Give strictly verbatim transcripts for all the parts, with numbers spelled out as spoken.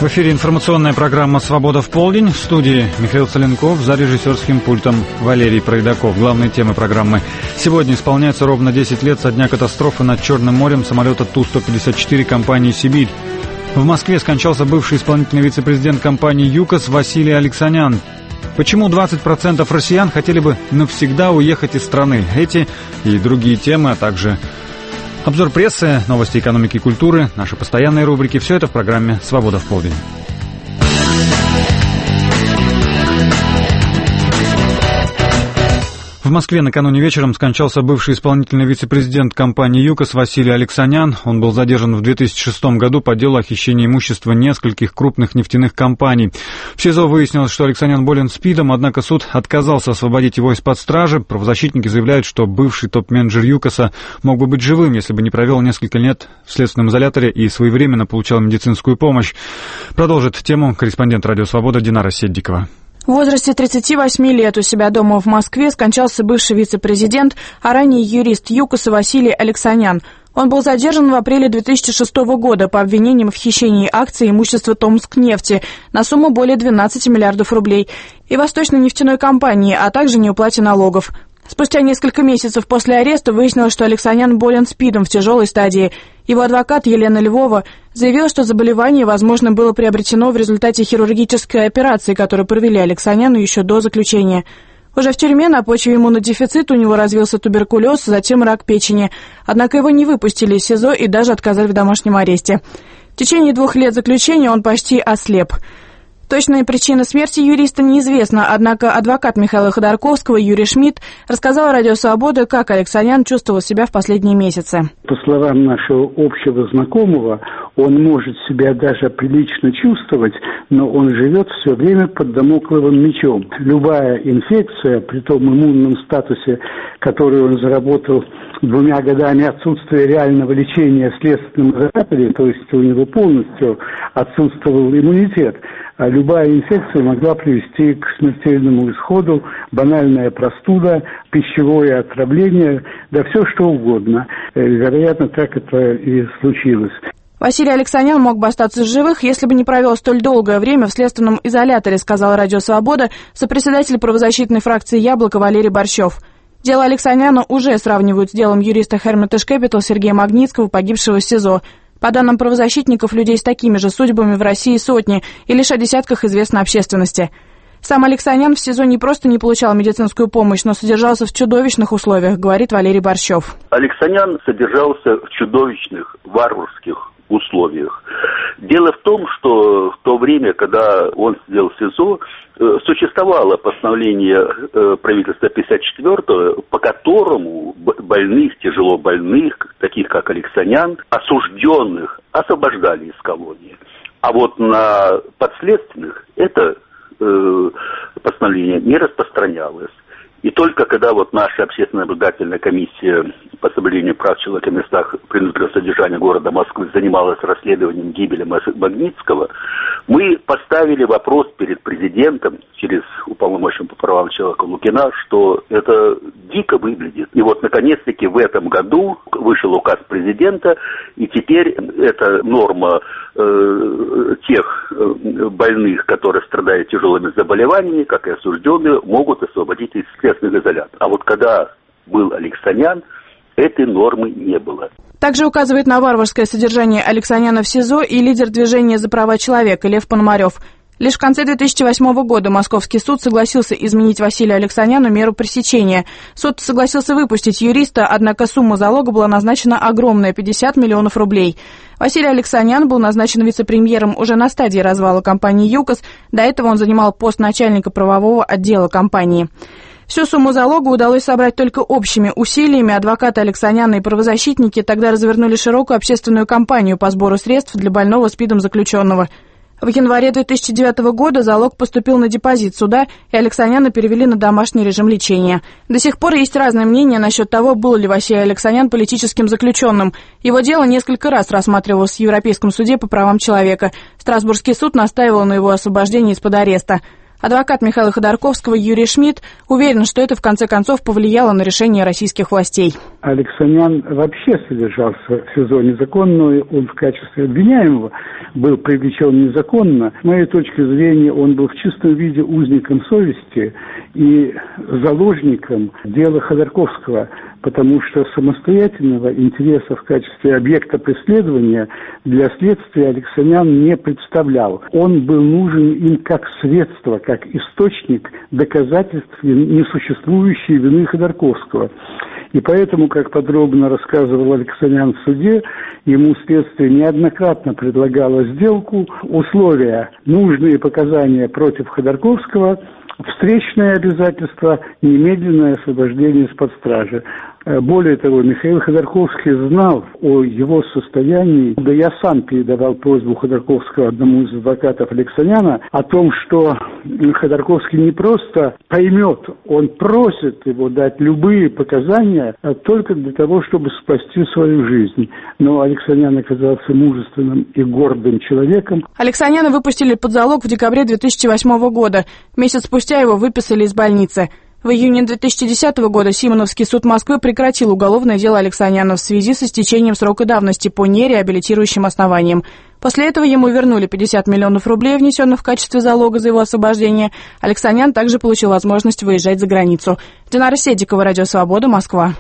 В эфире информационная программа «Свобода в полдень». В студии Михаил Соленков, за режиссерским пультом Валерий Пройдаков. Главные темы программы. Сегодня исполняется ровно десять лет со дня катастрофы над Черным морем самолета Ту сто пятьдесят четыре компании «Сибирь». В Москве скончался бывший исполнительный вице-президент компании ЮКОС Василий Алексанян. Почему двадцать процентов россиян хотели бы навсегда уехать из страны? Эти и другие темы, а также обзор прессы, новости экономики и культуры, наши постоянные рубрики. Все это в программе «Свобода в полдень». В Москве накануне вечером скончался бывший исполнительный вице-президент компании ЮКОС Василий Алексанян. Он был задержан в две тысячи шестом году по делу о хищении имущества нескольких крупных нефтяных компаний. В СИЗО выяснилось, что Алексанян болен СПИДом, однако суд отказался освободить его из-под стражи. Правозащитники заявляют, что бывший топ-менеджер ЮКОСа мог бы быть живым, если бы не провел несколько лет в следственном изоляторе и своевременно получал медицинскую помощь. Продолжит тему корреспондент «Радио Свобода» Динара Седдикова. В возрасте тридцати восьми лет у себя дома в Москве скончался бывший вице-президент, а ранее юрист ЮКОСа Василий Алексанян. Он был задержан в апреле две тысячи шестого года по обвинениям в хищении акций имущества Томскнефти на сумму более двенадцати миллиардов рублей и Восточной нефтяной компании, а также неуплате налогов. Спустя несколько месяцев после ареста выяснилось, что Алексанян болен СПИДом в тяжелой стадии. Его адвокат Елена Львова заявила, что заболевание, возможно, было приобретено в результате хирургической операции, которую провели Алексаняну еще до заключения. Уже в тюрьме на почве иммунодефицита у него развился туберкулез, затем рак печени. Однако его не выпустили из СИЗО и даже отказали в домашнем аресте. В течение двух лет заключения он почти ослеп. Точная причина смерти юриста неизвестна, однако адвокат Михаила Ходорковского Юрий Шмидт рассказал Радио Свобода, как Алексанян чувствовал себя в последние месяцы. По словам нашего общего знакомого, он может себя даже прилично чувствовать, но он живет все время под дамокловым мечом. Любая инфекция, при том иммунном статусе, который он заработал двумя годами отсутствия реального лечения в следственном изоляторе, то есть у него полностью отсутствовал иммунитет, а любая инфекция могла привести к смертельному исходу, банальная простуда, пищевое отравление, да все что угодно. Вероятно, так это и случилось. Василий Алексанян мог бы остаться в живых, если бы не провел столь долгое время в следственном изоляторе, сказал Радио Свобода сопредседатель правозащитной фракции «Яблоко» Валерий Борщев. Дело Алексаняна уже сравнивают с делом юриста Hermitage Capital Сергея Магнитского, погибшего в СИЗО. По данным правозащитников, людей с такими же судьбами в России сотни, и лишь о десятках известно общественности. Сам Алексанян в СИЗО не просто не получал медицинскую помощь, но содержался в чудовищных условиях, говорит Валерий Борщев. Алексанян содержался в чудовищных, варварских условиях. Дело в том, что в то время, когда он сидел в СИЗО, существовало постановление правительства пятьдесят четвёртого, по которому больных, тяжело больных, таких как Алексанян, осужденных, освобождали из колонии. А вот на подследственных это э, постановление не распространялось. И только когда вот наша общественная наблюдательная комиссия по соблюдению прав человека в местах принудительного содержания города Москвы занималась расследованием гибели Магнитского, мы поставили вопрос перед президентом через уполномоченного по правам человека Лукина, что это дико выглядит. И вот наконец-таки в этом году вышел указ президента, и теперь эта норма э, тех больных, которые страдают тяжелыми заболеваниями, как и осужденные, могут освободить из следственных изоляторов. А вот когда был Алексанян, этой нормы не было. Также указывает на варварское содержание Алексаняна в СИЗО и лидер движения за права человека Лев Пономарев. Лишь в конце две тысячи восьмого года Московский суд согласился изменить Василию Алексаняну меру пресечения. Суд согласился выпустить юриста, однако сумма залога была назначена огромная – пятьдесят миллионов рублей. Василий Алексанян был назначен вице-премьером уже на стадии развала компании ЮКОС. До этого он занимал пост начальника правового отдела компании. Всю сумму залога удалось собрать только общими усилиями. Адвокаты Алексаняна и правозащитники тогда развернули широкую общественную кампанию по сбору средств для больного СПИДом заключенного. В январе две тысячи девятого года залог поступил на депозит суда, и Алексаняна перевели на домашний режим лечения. До сих пор есть разное мнение насчет того, был ли Василий Алексанян политическим заключенным. Его дело несколько раз рассматривалось в Европейском суде по правам человека. Страсбургский суд настаивал на его освобождении из-под ареста. Адвокат Михаила Ходорковского Юрий Шмидт уверен, что это в конце концов повлияло на решение российских властей. Алексанян вообще содержался в СИЗО незаконно, он в качестве обвиняемого был привлечен незаконно. С моей точки зрения, он был в чистом виде узником совести и заложником дела Ходорковского, потому что самостоятельного интереса в качестве объекта преследования для следствия Алексанян не представлял. Он был нужен им как средство, как источник доказательств несуществующей вины Ходорковского. И поэтому, как подробно рассказывал Алексанян в суде, ему следствие неоднократно предлагало сделку, условия, нужные показания против Ходорковского, встречное обязательство, немедленное освобождение из-под стражи. Более того, Михаил Ходорковский знал о его состоянии, да я сам передавал просьбу Ходорковского одному из адвокатов Алексаняна о том, что Ходорковский не просто поймет, он просит его дать любые показания только для того, чтобы спасти свою жизнь. Но Алексанян оказался мужественным и гордым человеком. Алексаняна выпустили под залог в декабре две тысячи восьмого года. Месяц спустя его выписали из больницы. В июне две тысячи десятого года Симоновский суд Москвы прекратил уголовное дело Алексаняна в связи с истечением срока давности по нереабилитирующим основаниям. После этого ему вернули пятьдесят миллионов рублей, внесенных в качестве залога за его освобождение. Алексанян также получил возможность выезжать за границу. Динара Седикова, Радио Свобода, Москва.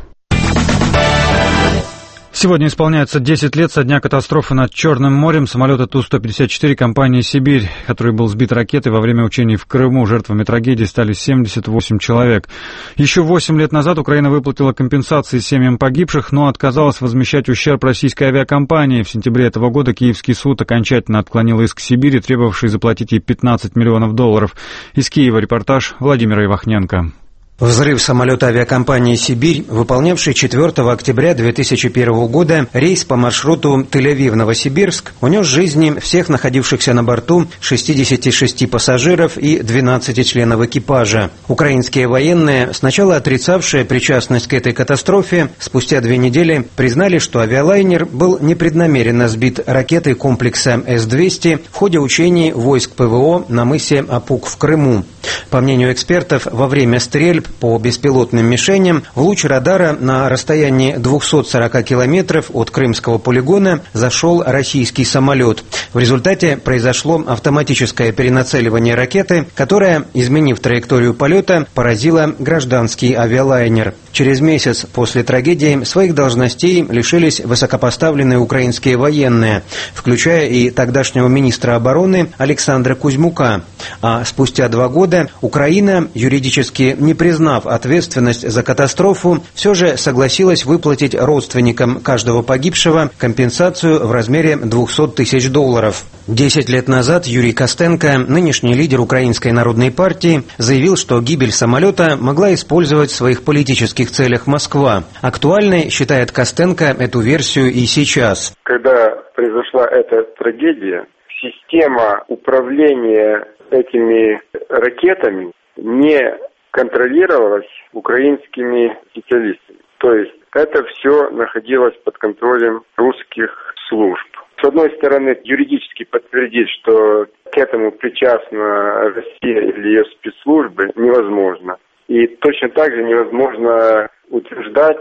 Сегодня исполняется десять лет со дня катастрофы над Черным морем самолета Ту сто пятьдесят четыре компании «Сибирь», который был сбит ракетой во время учений в Крыму. Жертвами трагедии стали семьдесят восемь человек. Еще восемь лет назад Украина выплатила компенсации семьям погибших, но отказалась возмещать ущерб российской авиакомпании. В сентябре этого года Киевский суд окончательно отклонил иск Сибири, требовавший заплатить ей пятнадцать миллионов долларов. Из Киева репортаж Владимира Ивахненко. Взрыв самолета авиакомпании «Сибирь», выполнявший четвёртого октября две тысячи первого года рейс по маршруту Тель-Авив-Новосибирск, унес жизни всех находившихся на борту шестидесяти шести пассажиров и двенадцати членов экипажа. Украинские военные, сначала отрицавшие причастность к этой катастрофе, спустя две недели признали, что авиалайнер был непреднамеренно сбит ракетой комплекса С двести в ходе учений войск ПВО на мысе Апук в Крыму. По мнению экспертов, во время стрельб по беспилотным мишеням в луч радара на расстоянии двухсот сорока километров от крымского полигона зашел российский самолет. В результате произошло автоматическое перенацеливание ракеты, которая, изменив траекторию полета, поразила гражданский авиалайнер. Через месяц после трагедии своих должностей лишились высокопоставленные украинские военные, включая и тогдашнего министра обороны Александра Кузьмука. А спустя два года Украина, юридически не признав ответственность за катастрофу, все же согласилась выплатить родственникам каждого погибшего компенсацию в размере двухсот тысяч долларов. Десять лет назад Юрий Костенко, нынешний лидер Украинской народной партии, заявил, что гибель самолета могла использовать в своих политических целях Москва. Актуальной считает Костенко эту версию и сейчас. Когда произошла эта трагедия, система управления этими ракетами не контролировалась украинскими специалистами. То есть это все находилось под контролем русских служб. С одной стороны, юридически подтвердить, что к этому причастна Россия или ее спецслужбы, невозможно. И точно так же невозможно утверждать,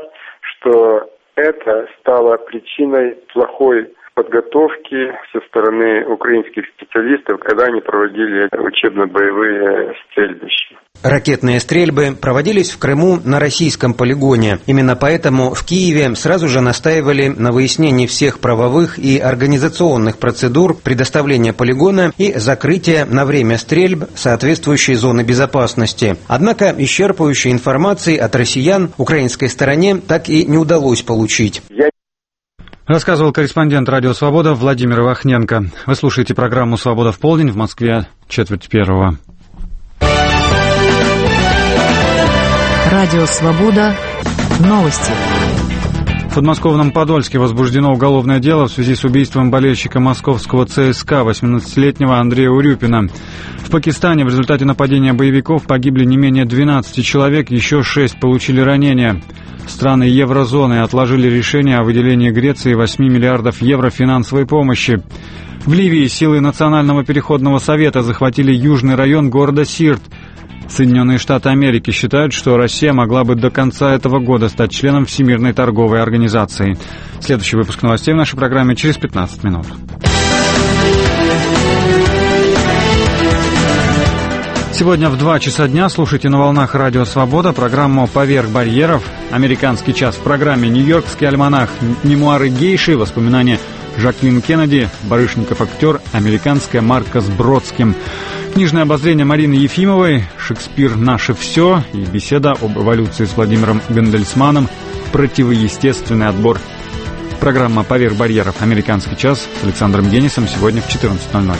что это стало причиной плохой подготовки со стороны украинских специалистов, когда они проводили учебно-боевые стрельбища. Ракетные стрельбы проводились в Крыму на российском полигоне. Именно поэтому в Киеве сразу же настаивали на выяснении всех правовых и организационных процедур предоставления полигона и закрытия на время стрельб соответствующей зоны безопасности. Однако исчерпывающей информации от россиян украинской стороне так и не удалось получить. Рассказывал корреспондент «Радио Свобода» Владимир Ивахненко. Вы слушаете программу «Свобода в полдень», в Москве четверть первого. Радио Свобода. Новости. В подмосковном Подольске возбуждено уголовное дело в связи с убийством болельщика московского ЦСКА восемнадцатилетнего Андрея Урюпина. В Пакистане в результате нападения боевиков погибли не менее двенадцати человек, еще шесть получили ранения. Страны еврозоны отложили решение о выделении Греции восьми миллиардов евро финансовой помощи. В Ливии силы Национального переходного совета захватили южный район города Сирт. Соединенные Штаты Америки считают, что Россия могла бы до конца этого года стать членом Всемирной торговой организации. Следующий выпуск новостей в нашей программе через пятнадцать минут. Сегодня в два часа дня слушайте на волнах Радио Свобода программу «Поверх барьеров», «Американский час» в программе «Нью-Йоркский альманах», «Мемуары гейши», «Воспоминания Жаклин Кеннеди», «Барышников актер», «Американская марка с Бродским», книжное обозрение Марины Ефимовой, «Шекспир. Наше все» и беседа об эволюции с Владимиром Гандельсманом, «Противоестественный отбор». Программа «Поверх барьеров. Американский час» с Александром Генисом сегодня в четырнадцать ноль ноль.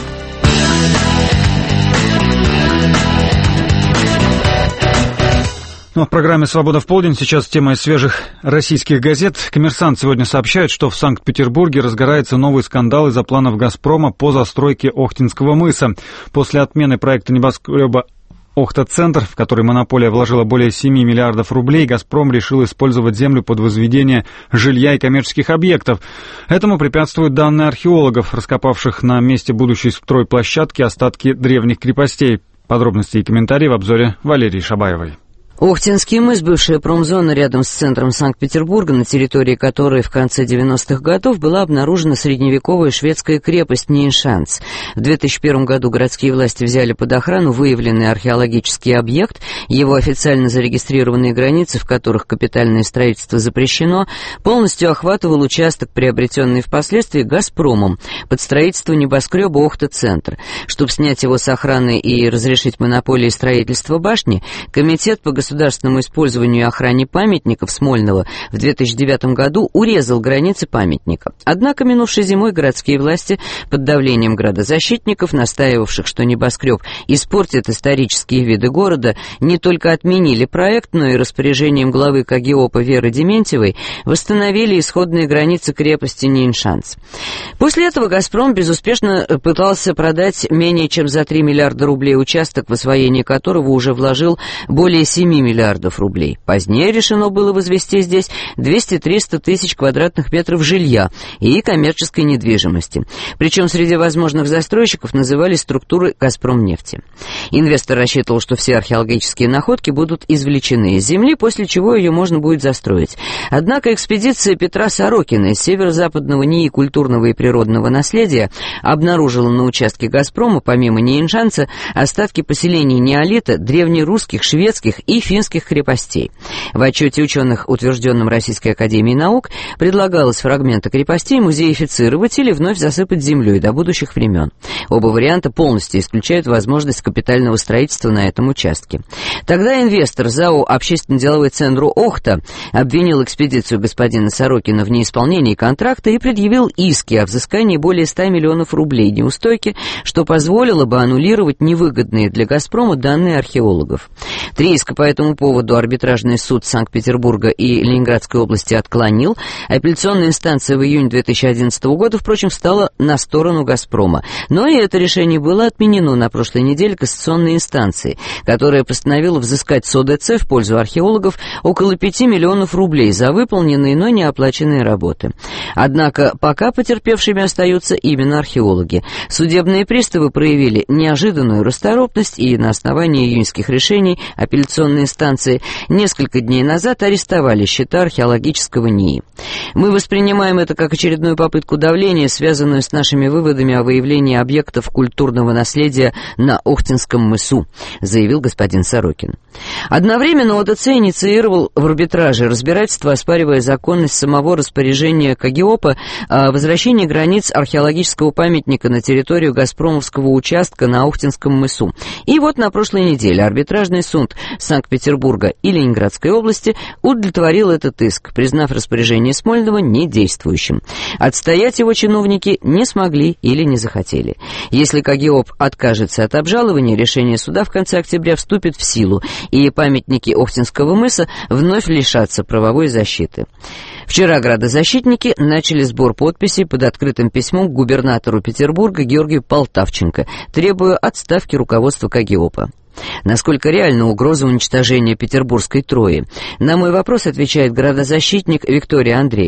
Ну, в программе «Свобода в полдень» сейчас тема из свежих российских газет. «Коммерсант» сегодня сообщает, что в Санкт-Петербурге разгорается новый скандал из-за планов «Газпрома» по застройке Охтинского мыса. После отмены проекта небоскреба «Охта-центр», в который монополия вложила более семи миллиардов рублей, «Газпром» решил использовать землю под возведение жилья и коммерческих объектов. Этому препятствуют данные археологов, раскопавших на месте будущей стройплощадки остатки древних крепостей. Подробности и комментарии в обзоре Валерии Шабаевой. Охтинский мыс, бывшая промзона рядом с центром Санкт-Петербурга, на территории которой в конце девяностых годов была обнаружена средневековая шведская крепость Нейншанс. В две тысячи первом году городские власти взяли под охрану выявленный археологический объект, его официально зарегистрированные границы, в которых капитальное строительство запрещено, полностью охватывал участок, приобретенный впоследствии «Газпромом» под строительство небоскреба «Охта-центр». Чтобы снять его с охраны и разрешить монополии строительства башни, комитет по государственному использованию и охране памятников Смольного в две тысячи девятом году урезал границы памятника. Однако минувшей зимой городские власти под давлением градозащитников, настаивавших, что небоскреб испортит исторические виды города, не только отменили проект, но и распоряжением главы КГИОПа Веры Дементьевой восстановили исходные границы крепости Нейншанс. После этого «Газпром» безуспешно пытался продать менее чем за три миллиарда рублей участок, в освоение которого уже вложил более семи миллиардов рублей. Позднее решено было возвести здесь двести-триста тысяч квадратных метров жилья и коммерческой недвижимости. Причем среди возможных застройщиков назывались структуры «Газпромнефти». Инвестор рассчитывал, что все археологические находки будут извлечены из земли, после чего ее можно будет застроить. Однако экспедиция Петра Сорокина из северо-западного НИИ культурного и природного наследия обнаружила на участке «Газпрома» помимо Нейншанса остатки поселений неолита, древнерусских, шведских и финских крепостей. В отчете ученых, утвержденном Российской академией наук, предлагалось фрагменты крепостей музеифицировать или вновь засыпать землей до будущих времен. Оба варианта полностью исключают возможность капитального строительства на этом участке. Тогда инвестор ЗАО «Общественно-деловой центр Охта» обвинил экспедицию господина Сорокина в неисполнении контракта и предъявил иски о взыскании более ста миллионов рублей неустойки, что позволило бы аннулировать невыгодные для «Газпрома» данные археологов. Три иска по этому поводу арбитражный суд Санкт-Петербурга и Ленинградской области отклонил. Апелляционная инстанция в июне две тысячи одиннадцатого года, впрочем, встала на сторону «Газпрома». Но и это решение было отменено на прошлой неделе кассационной инстанцией, которая постановила взыскать с ОДЦ в пользу археологов около пяти миллионов рублей за выполненные, но не оплаченные работы. Однако пока потерпевшими остаются именно археологи. Судебные приставы проявили неожиданную расторопность и на основании июньских решений апелляционной инстанции несколько дней назад арестовали счета археологического НИИ. Мы воспринимаем это как очередную попытку давления, связанную с нашими выводами о выявлении объектов культурного наследия на Охтинском мысу, заявил господин Сорокин. Одновременно ОДЦ инициировал в арбитраже разбирательство, оспаривая законность самого распоряжения КГИОПа о возвращении границ археологического памятника на территорию газпромовского участка на Охтинском мысу. И вот на прошлой неделе арбитражный суд Санкт-Петербурга и Ленинградской области удовлетворил этот иск, признав распоряжение Смольного недействующим. Отстоять его чиновники не смогли или не захотели. Если КГИОП откажется от обжалования, решение суда в конце октября вступит в силу, и памятники Охтинского мыса вновь лишатся правовой защиты. Вчера градозащитники начали сбор подписей под открытым письмом к губернатору Петербурга Георгию Полтавченко, требуя отставки руководства КГИОПа. Насколько реальна угроза уничтожения петербургской Трои? На мой вопрос отвечает градозащитник Виктория Андреева.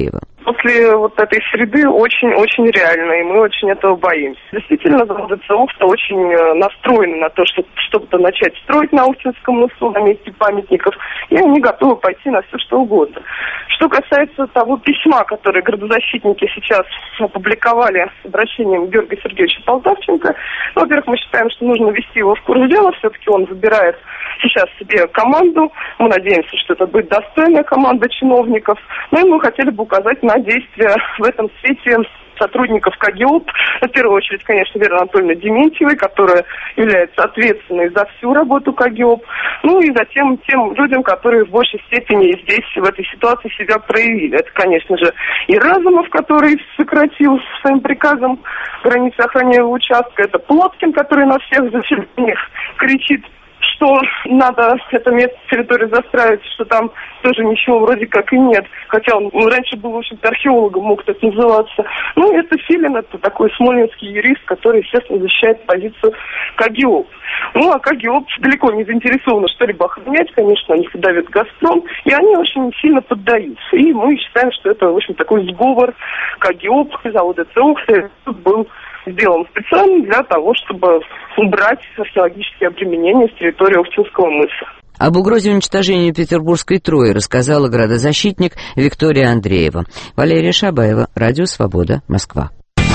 после вот этой среды очень-очень реально, и мы очень этого боимся. Действительно, заводы ЦУФ-то очень настроены на то, чтобы что-то начать строить на Устинском мысу, на месте памятников, и они готовы пойти на все, что угодно. Что касается того письма, которое градозащитники сейчас опубликовали с обращением Георгия Сергеевича Полтавченко, ну, во-первых, мы считаем, что нужно ввести его в курс дела, все-таки он выбирает сейчас себе команду, мы надеемся, что это будет достойная команда чиновников, ну и мы хотели бы указать на действия в этом свете сотрудников КАГИОП, в первую очередь, конечно, Веры Анатольевны Дементьевой, которая является ответственной за всю работу КАГИОП, ну и затем тем людям, которые в большей степени здесь, в этой ситуации себя проявили. Это, конечно же, и Разумов, который сократил своим приказом границы охраняемого участка, это Плоткин, который на всех заседаниях кричит, что надо это место, территорию застраивать, что там тоже ничего вроде как и нет. Хотя он ну, раньше был, в общем-то, археологом, мог так называться. Ну, это Филин, это такой смоленский юрист, который, естественно, защищает позицию КАГИОП. Ну, а КАГИОП далеко не заинтересованы что-либо охранять, конечно, на них давит «Газпром», и они очень сильно поддаются. И мы считаем, что это, в общем, такой сговор КАГИОП, завода ЦУХ, был сделан специально для того, чтобы убрать археологические обременения с территории Устинского мыса. Об угрозе уничтожения Петербургской Трои рассказала градозащитник Виктория Андреева. Валерия Шабаева, Радио Свобода, Москва.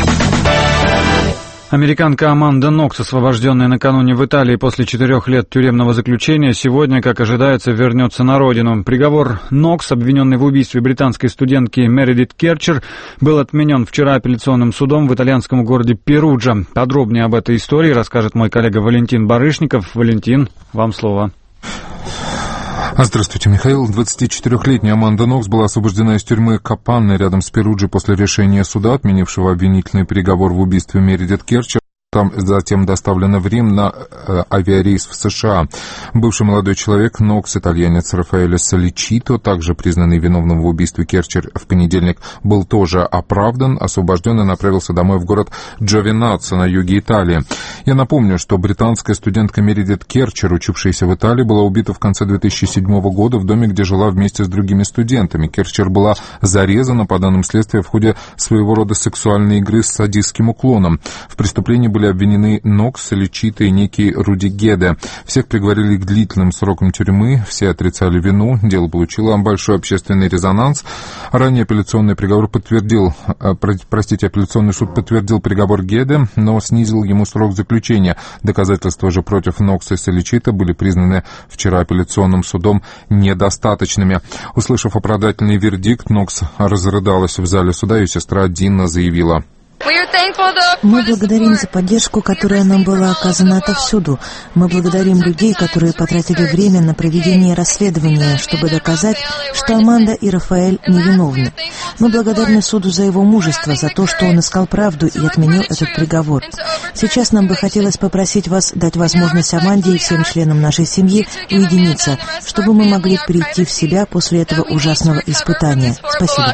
Американка Аманда Нокс, освобожденная накануне в Италии после четырех лет тюремного заключения, сегодня, как ожидается, вернется на родину. Приговор Нокс, обвиненный в убийстве британской студентки Мередит Керчер, был отменен вчера апелляционным судом в итальянском городе Перуджа. Подробнее об этой истории расскажет мой коллега Валентин Барышников. Валентин, вам слово. Здравствуйте, Михаил. двадцатичетырёхлетняя Аманда Нокс была освобождена из тюрьмы Капанны рядом с Перуджей после решения суда, отменившего обвинительный приговор в убийстве Мередит Керчер. Там затем доставлена в Рим на э, авиарейс в США. Бывший молодой человек, Нокс, итальянец Рафаэле Соличито, также признанный виновным в убийстве Керчер, в понедельник был тоже оправдан, освобожден и направился домой в город Джовенаццо на юге Италии. Я напомню, что британская студентка Мередит Керчер, учившаяся в Италии, была убита в конце две тысячи седьмого года в доме, где жила вместе с другими студентами. Керчер была зарезана, по данным следствия, в ходе своего рода сексуальной игры с садистским уклоном. В преступлении были были обвинены Нокс, Соличито и некий Руди Геде. Всех приговорили к длительным срокам тюрьмы, все отрицали вину, дело получило большой общественный резонанс. Ранее апелляционный приговор подтвердил, простите, апелляционный суд подтвердил приговор Геде, но снизил ему срок заключения. Доказательства же против Нокса и Соличито были признаны вчера апелляционным судом недостаточными. Услышав оправдательный вердикт, Нокс разрыдалась в зале суда, ее сестра Дина заявила: мы благодарим за поддержку, которая нам была оказана отовсюду. Мы благодарим людей, которые потратили время на проведение расследования, чтобы доказать, что Аманда и Рафаэль невиновны. Мы благодарны суду за его мужество, за то, что он искал правду и отменил этот приговор. Сейчас нам бы хотелось попросить вас дать возможность Аманде и всем членам нашей семьи уединиться, чтобы мы могли прийти в себя после этого ужасного испытания. Спасибо.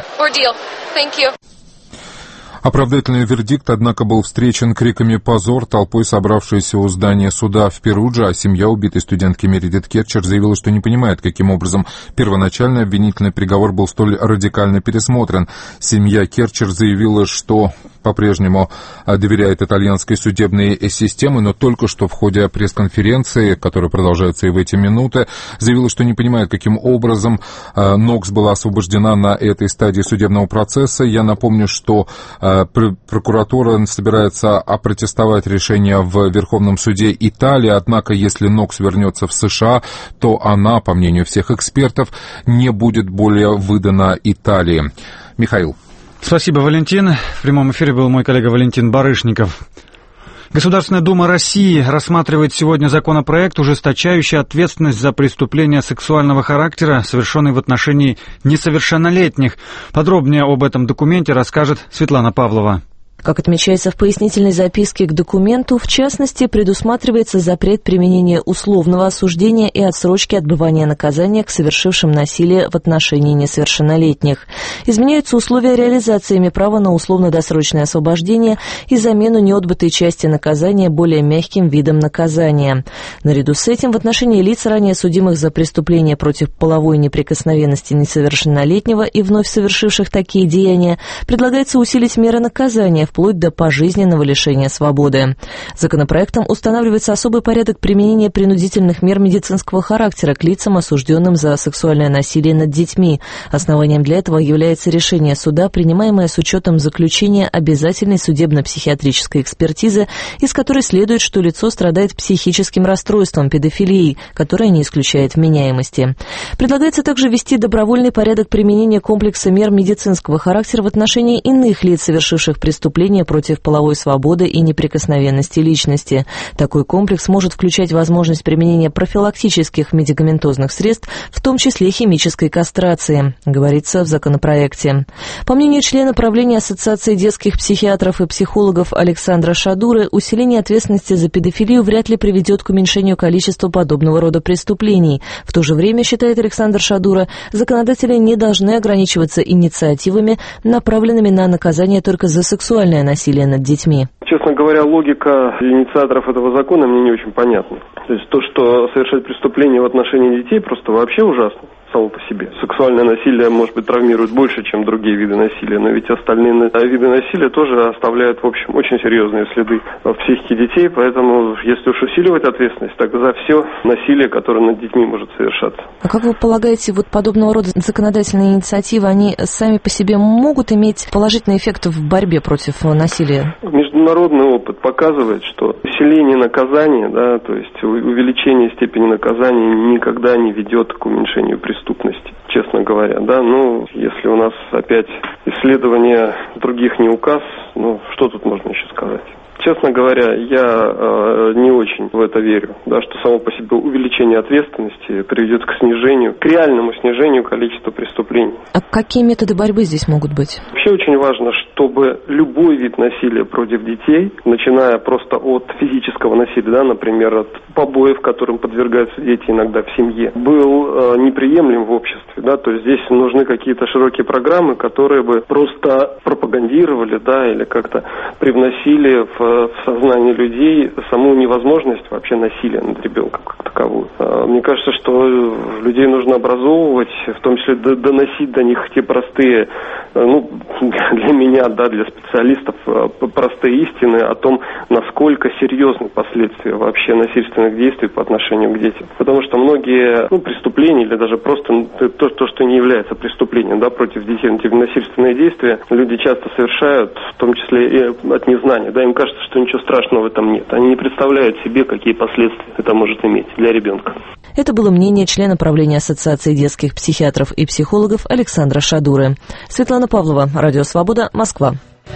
Оправдательный вердикт, однако, был встречен криками «позор» толпой, собравшейся у здания суда в Перудже, а семья убитой студентки Мередит Керчер заявила, что не понимает, каким образом первоначальный обвинительный приговор был столь радикально пересмотрен. Семья Керчер заявила, что по-прежнему доверяет итальянской судебной системе, но только что в ходе пресс-конференции, которая продолжается и в эти минуты, заявила, что не понимает, каким образом Нокс была освобождена на этой стадии судебного процесса. Я напомню, что прокуратура собирается опротестовать решение в Верховном суде Италии, однако если Нокс вернется в США, то она, по мнению всех экспертов, не будет более выдана Италии. Михаил. Спасибо, Валентин. В прямом эфире был мой коллега Валентин Барышников. Государственная Дума России рассматривает сегодня законопроект, ужесточающий ответственность за преступления сексуального характера, совершенные в отношении несовершеннолетних. Подробнее об этом документе расскажет Светлана Павлова. Как отмечается в пояснительной записке к документу, в частности, предусматривается запрет применения условного осуждения и отсрочки отбывания наказания к совершившим насилие в отношении несовершеннолетних. Изменяются условия реализации ими права на условно-досрочное освобождение и замену неотбытой части наказания более мягким видом наказания. Наряду с этим в отношении лиц, ранее судимых за преступления против половой неприкосновенности несовершеннолетнего и вновь совершивших такие деяния, предлагается усилить меры наказания вплоть до пожизненного лишения свободы. Законопроектом устанавливается особый порядок применения принудительных мер медицинского характера к лицам, осужденным за сексуальное насилие над детьми. Основанием для этого является решение суда, принимаемое с учетом заключения обязательной судебно-психиатрической экспертизы, из которой следует, что лицо страдает психическим расстройством, педофилией, которая не исключает вменяемости. Предлагается также ввести добровольный порядок применения комплекса мер медицинского характера в отношении иных лиц, совершивших преступления против половой свободы и неприкосновенности личности. Такой комплекс может включать возможность применения профилактических медикаментозных средств, в том числе химической кастрации, говорится в законопроекте. По мнению члена правления Ассоциации детских психиатров и психологов Александра Шадуры, усиление ответственности за педофилию вряд ли приведет к уменьшению количества подобного рода преступлений. В то же время, считает Александр Шадура, законодатели не должны ограничиваться инициативами, направленными на наказание только за сексуальное насилие над детьми. Честно говоря, логика инициаторов этого закона мне не очень понятна. То есть то, что совершать преступление в отношении детей, просто вообще ужасно само по себе. Сексуальное насилие, может быть, травмирует больше, чем другие виды насилия, но ведь остальные виды насилия тоже оставляют, в общем, очень серьезные следы в психике детей, поэтому если уж усиливать ответственность, так за все насилие, которое над детьми может совершаться. А как вы полагаете, вот подобного рода законодательные инициативы, они сами по себе могут иметь положительный эффект в борьбе против насилия? Международный опыт показывает, что усиление наказания, да, то есть увеличение степени наказания никогда не ведет к уменьшению преступности. преступности, честно говоря, да, ну, если у нас опять исследования других не указ, ну, что тут можно еще сказать? Честно говоря, я э, не очень в это верю, да, что само по себе увеличение ответственности приведет к снижению, к реальному снижению количества преступлений. А какие методы борьбы здесь могут быть? Вообще очень важно, чтобы любой вид насилия против детей, начиная просто от физического насилия, да, например, от побоев, которым подвергаются дети иногда в семье, был э, неприемлем в обществе, да, то есть здесь нужны какие-то широкие программы, которые бы просто пропагандировали, да, или как-то привносили в в сознании людей саму невозможность вообще насилия над ребенком как таковую. Мне кажется, что людей нужно образовывать, в том числе доносить до них те простые, ну, для меня, да, для специалистов, простые истины о том, насколько серьезны последствия вообще насильственных действий по отношению к детям. Потому что многие, ну, преступления или даже просто то, то, что не является преступлением, да, против детей, насильственные действия люди часто совершают, в том числе и от незнания, да, им кажется, что ничего страшного в этом нет. Они не представляют себе, какие последствия это может иметь для ребенка. Это было мнение члена правления Ассоциации детских психиатров и психологов Александра Шадуры. Светлана Павлова, Радио Свобода, Москва.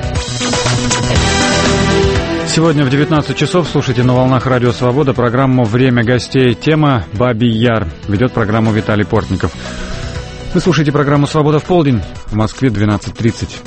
Сегодня в девятнадцать часов слушайте на волнах Радио Свобода программу «Время гостей». Тема «Бабий Яр». Ведет программу Виталий Портников. Вы слушаете программу «Свобода в полдень». В Москве двенадцать тридцать.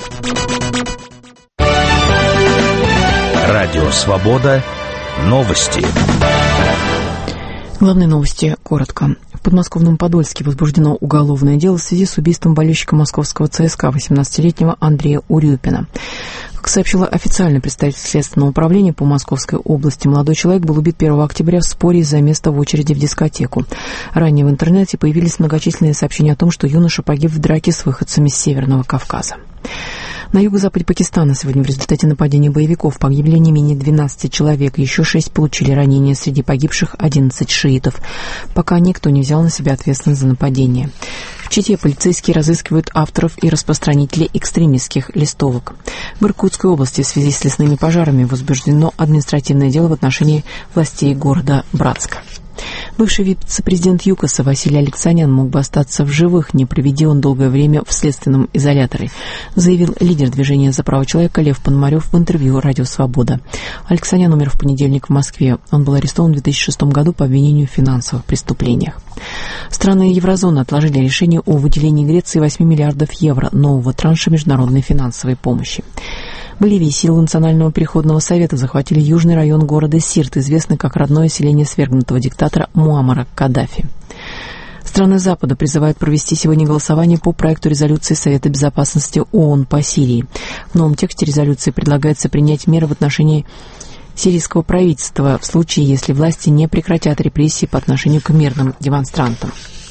Радио Свобода. Новости. Главные новости коротко. В подмосковном Подольске возбуждено уголовное дело в связи с убийством болельщика московского ЦСКА восемнадцатилетнего Андрея Урюпина. Как сообщила официальный представитель Следственного управления по Московской области, молодой человек был убит первого октября в споре из-за места в очереди в дискотеку. Ранее в интернете появились многочисленные сообщения о том, что юноша погиб в драке с выходцами с Северного Кавказа. На юго-западе Пакистана сегодня в результате нападения боевиков погибли не менее двенадцати человек, еще шесть получили ранения, среди погибших одиннадцать шиитов. Пока никто не взял на себя ответственность за нападение. В Чите полицейские разыскивают авторов и распространителей экстремистских листовок. В Иркутской области в связи с лесными пожарами возбуждено административное дело в отношении властей города Братска. Бывший вице-президент ЮКОСа Василий Алексанян мог бы остаться в живых, не проведя он долгое время в следственном изоляторе, заявил лидер движения «За право человека» Лев Пономарев в интервью «Радио Свобода». Алексанян умер в понедельник в Москве. Он был арестован в две тысячи шестом году по обвинению в финансовых преступлениях. Страны еврозоны отложили решение о выделении Греции восьми миллиардов евро нового транша международной финансовой помощи. В Боливии силы Национального переходного совета захватили южный район города Сирт, известный как родное селение свергнутого диктатора Муаммара Каддафи. Страны Запада призывают провести сегодня голосование по проекту резолюции Совета Безопасности ООН по Сирии. В новом тексте резолюции предлагается принять меры в отношении сирийского правительства в случае, если власти не прекратят репрессии по отношению к мирным демонстрантам.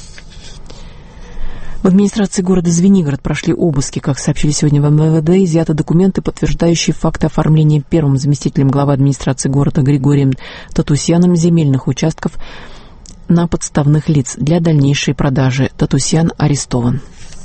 В администрации города Звенигород прошли обыски. Как сообщили сегодня в эм вэ дэ, изъяты документы, подтверждающие факт оформления первым заместителем главы администрации города Григорием Татусьяном земельных участков на подставных лиц для дальнейшей продажи. Татусьян арестован.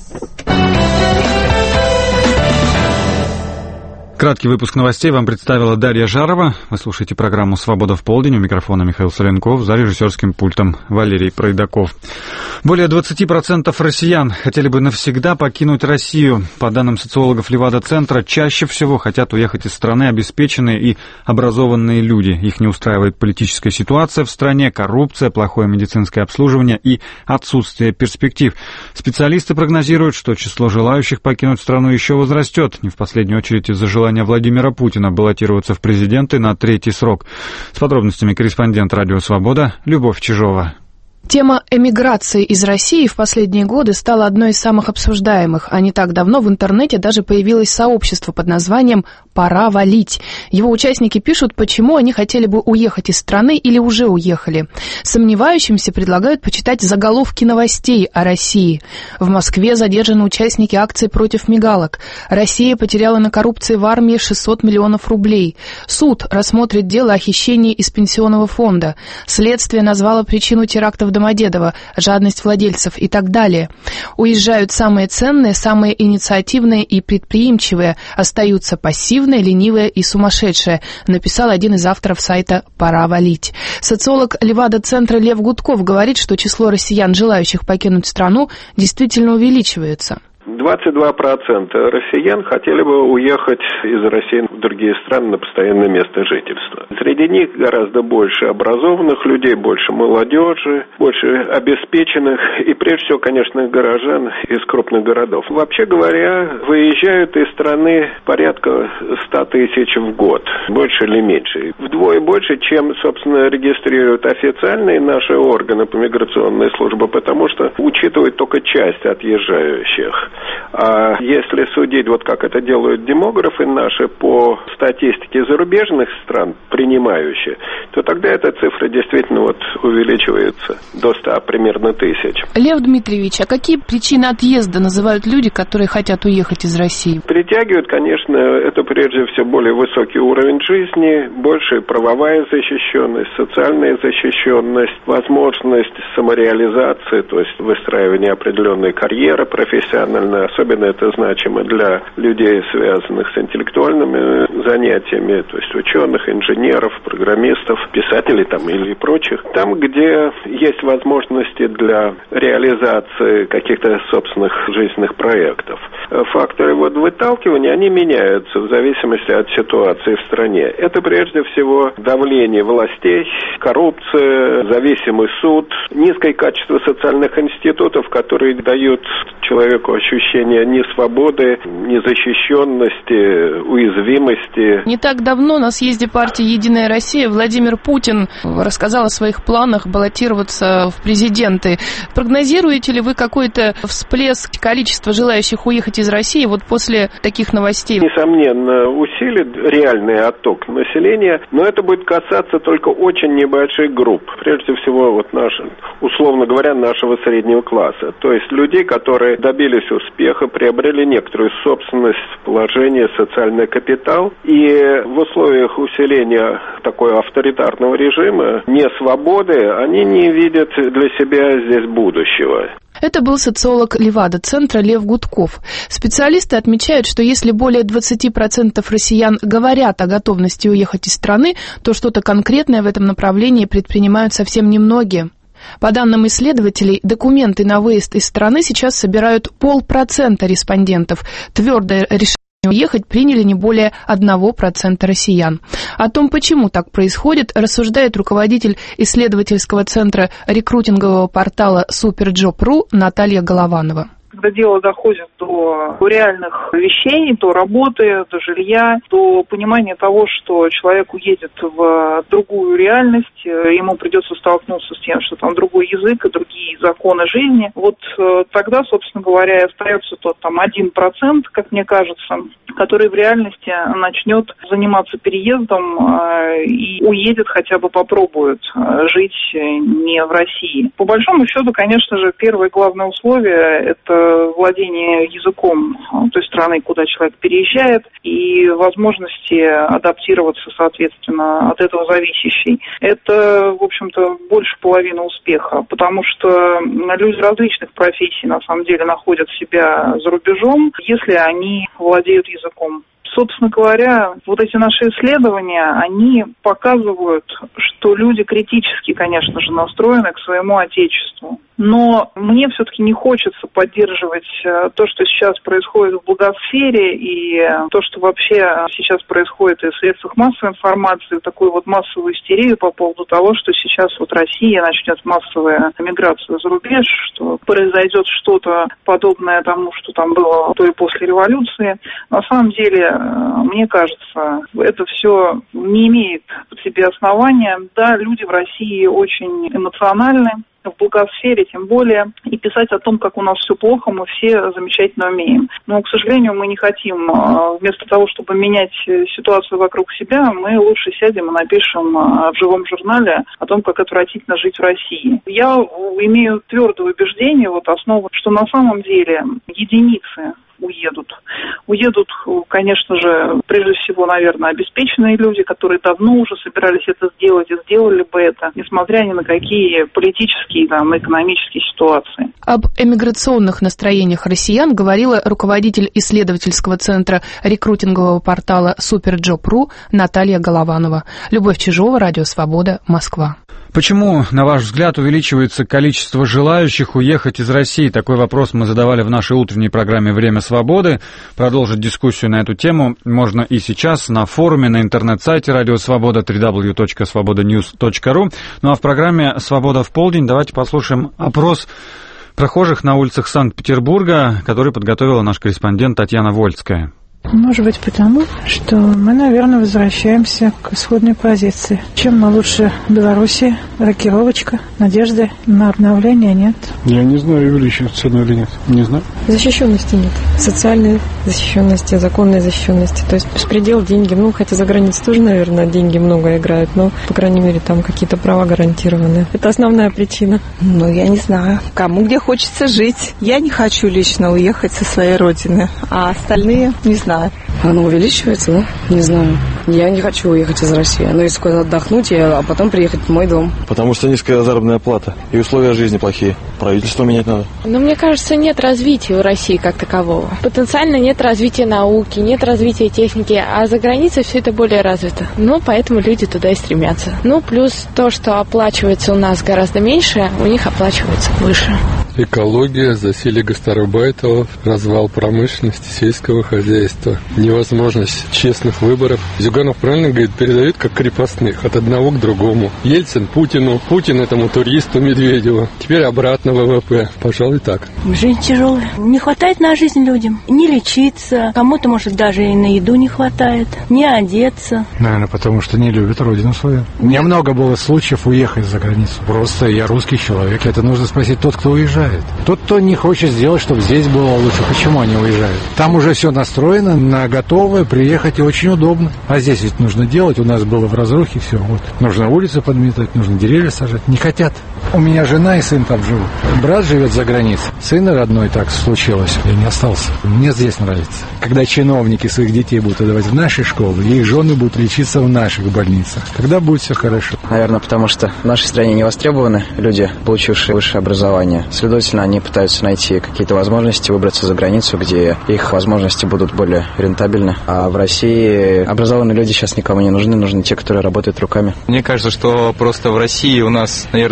Краткий выпуск новостей вам представила Дарья Жарова. Вы слушаете программу «Свобода в полдень». У микрофона Михаил Соленков, за режиссерским пультом Валерий Пройдаков. Более двадцать процентов россиян хотели бы навсегда покинуть Россию. По данным социологов Левада-центра, чаще всего хотят уехать из страны обеспеченные и образованные люди. Их не устраивает политическая ситуация в стране, коррупция, плохое медицинское обслуживание и отсутствие перспектив. Специалисты прогнозируют, что число желающих покинуть страну еще возрастет, не в последнюю очередь из-за желания Владимира Путина баллотироваться в президенты на третий срок. С подробностями корреспондент «Радио Свобода» Любовь Чижова. Тема эмиграции из России в последние годы стала одной из самых обсуждаемых, а не так давно в интернете даже появилось сообщество под названием «Пора валить». Его участники пишут, почему они хотели бы уехать из страны или уже уехали. Сомневающимся предлагают почитать заголовки новостей о России. В Москве задержаны участники акции против мигалок. Россия потеряла на коррупции в армии шестьсот миллионов рублей. Суд рассмотрит дело о хищении из пенсионного фонда. Следствие назвало причину теракта в Домодедово, жадность владельцев и так далее. Уезжают самые ценные, самые инициативные и предприимчивые, остаются пассивные, ленивые и сумасшедшие, написал один из авторов сайта «Пора валить». Социолог Левада-центра Лев Гудков говорит, что число россиян, желающих покинуть страну, действительно увеличивается. двадцать два процента россиян хотели бы уехать из России в другие страны на постоянное место жительства. Среди них гораздо больше образованных людей, больше молодежи, больше обеспеченных и, прежде всего, конечно, горожан из крупных городов. Вообще говоря, выезжают из страны порядка ста тысяч в год, больше или меньше. Вдвое больше, чем, собственно, регистрируют официальные наши органы по миграционной службе, потому что учитывают только часть отъезжающих. А если судить, вот как это делают демографы наши по статистике зарубежных стран, принимающие, то тогда эта цифра действительно вот увеличивается до ста примерно тысяч. Лев Дмитриевич, а какие причины отъезда называют люди, которые хотят уехать из России? Притягивают, конечно, это прежде всего более высокий уровень жизни, большая правовая защищенность, социальная защищенность, возможность самореализации, то есть выстраивание определенной карьеры профессиональной. Особенно это значимо для людей, связанных с интеллектуальными занятиями, то есть ученых, инженеров, программистов, писателей там или прочих. Там, где есть возможности для реализации каких-то собственных жизненных проектов. Факторы вот выталкивания, они меняются в зависимости от ситуации в стране. Это прежде всего давление властей, коррупция, зависимый суд, низкое качество социальных институтов, которые дают человеку ощущение несвободы, незащищенности, уязвимости. Не так давно на съезде партии «Единая Россия» Владимир Путин рассказал о своих планах баллотироваться в президенты. Прогнозируете ли вы какой-то всплеск количества желающих уехать из России вот после таких новостей? Несомненно, усилит реальный отток населения, но это будет касаться только очень небольших групп. Прежде всего, вот наш, условно говоря, нашего среднего класса. То есть людей, которые добились успеха, приобрели некоторую собственность, положение, социальный капитал. И в условиях усиления такого авторитарного режима, несвободы, они не видят для себя здесь будущего. Это был социолог Левада-центра Лев Гудков. Специалисты отмечают, что если более двадцать процентов россиян говорят о готовности уехать из страны, то что-то конкретное в этом направлении предпринимают совсем немногие. По данным исследователей, документы на выезд из страны сейчас собирают полпроцента респондентов. Твердое решение уехать приняли не более одного процента россиян. О том, почему так происходит, рассуждает руководитель исследовательского центра рекрутингового портала Суперджоп точка ру Наталья Голованова. когда дело доходит до реальных вещей, до работы, до жилья, до понимания того, что человек уедет в другую реальность, ему придется столкнуться с тем, что там другой язык и другие законы жизни, вот тогда, собственно говоря, остается тот там один процент, как мне кажется, который в реальности начнет заниматься переездом и уедет, хотя бы попробует жить не в России. По большому счету, конечно же, первое главное условие – это владение языком той страны, куда человек переезжает, и возможности адаптироваться, соответственно, от этого зависящей. Это, в общем-то, больше половины успеха, потому что люди различных профессий, на самом деле, находят себя за рубежом, если они владеют языком. Собственно говоря, вот эти наши исследования, они показывают, что люди критически, конечно же, настроены к своему отечеству. Но мне все-таки не хочется поддерживать то, что сейчас происходит в благосфере, и то, что вообще сейчас происходит и в средствах массовой информации, такую вот массовую истерию по поводу того, что сейчас вот Россия начнет массовую миграцию за рубеж, что произойдет что-то подобное тому, что там было до и после революции. На самом деле, мне кажется, это все не имеет под себе основания. Да, люди в России очень эмоциональны, в благосфере тем более, и писать о том, как у нас все плохо, мы все замечательно умеем. Но, к сожалению, мы не хотим, вместо того, чтобы менять ситуацию вокруг себя, мы лучше сядем и напишем в живом журнале о том, как отвратительно жить в России. Я имею твердое убеждение, вот основу, что на самом деле единицы уедут. Уедут, конечно же, прежде всего, наверное, обеспеченные люди, которые давно уже собирались это сделать и сделали бы это, несмотря ни на какие политические, там, экономические ситуации. Об эмиграционных настроениях россиян говорила руководитель исследовательского центра рекрутингового портала Суперджоп точка ру Наталья Голованова. Любовь Чижова, Радио Свобода, Москва. Почему, на ваш взгляд, увеличивается количество желающих уехать из России? Такой вопрос мы задавали в нашей утренней программе «Время свободы». Продолжить дискуссию на эту тему можно и сейчас на форуме, на интернет-сайте Радио Свобода дабл ю дабл ю дабл ю точка свобода ньюс точка ру. Ну а в программе «Свобода в полдень» давайте послушаем опрос прохожих на улицах Санкт-Петербурга, который подготовила наш корреспондент Татьяна Вольская. Может быть, потому, что мы, наверное, возвращаемся к исходной позиции. Чем мы лучше Беларуси, рокировочка, надежды на обновление нет. Я не знаю, увеличивается цену или нет. Не знаю. Защищенности нет. Социальной защищенности, законной защищенности. То есть беспредел, деньги. Ну, хотя за границей тоже, наверное, деньги много играют, но, по крайней мере, там какие-то права гарантированы. Это основная причина. Ну, я не знаю. Кому где хочется жить. Я не хочу лично уехать со своей родины, а остальные не знаю. Оно увеличивается, да? Не знаю. Я не хочу уехать из России. Но если куда-то отдохнуть, а потом приехать в мой дом. Потому что низкая заработная плата и условия жизни плохие. Правительство менять надо. Но мне кажется, нет развития у России как такового. Потенциально нет развития науки, нет развития техники, а за границей все это более развито. Ну, поэтому люди туда и стремятся. Ну, плюс то, что оплачивается у нас гораздо меньше, у них оплачивается выше. Экология, засилие гастарбайтеров, развал промышленности, сельского хозяйства, невозможность честных выборов. Зюганов правильно говорит, передают как крепостных от одного к другому. Ельцин Путину, Путин этому туристу Медведеву. Теперь обратно вэ вэ пэ. Пожалуй, так. Жизнь тяжелая. Не хватает на жизнь людям. Не лечиться. Кому-то, может, даже и на еду не хватает. Не одеться. Наверное, потому что не любят родину свою. У меня много было случаев уехать за границу. Просто я русский человек. Это нужно спросить тот, кто уезжает. Тот, кто не хочет сделать, чтобы здесь было лучше. Почему они уезжают? Там уже все настроено на готовое, приехать и очень удобно. А здесь ведь нужно делать. У нас было в разрухе все. Вот. Нужно улицы подметать, нужно деревья сажать. Не хотят. У меня жена и сын там живут. Брат живет за границей. Сын родной так случилось. Я не остался. Мне здесь нравится. Когда чиновники своих детей будут отдавать в наши школы, и их жены будут лечиться в наших больницах. Тогда будет все хорошо. Наверное, потому что в нашей стране не востребованы люди, получившие высшее образование. Следовательно, они пытаются найти какие-то возможности выбраться за границу, где их возможности будут более рентабельны. А в России образованные люди сейчас никому не нужны. Нужны те, которые работают руками. Мне кажется, что просто в России у нас, наверное, очень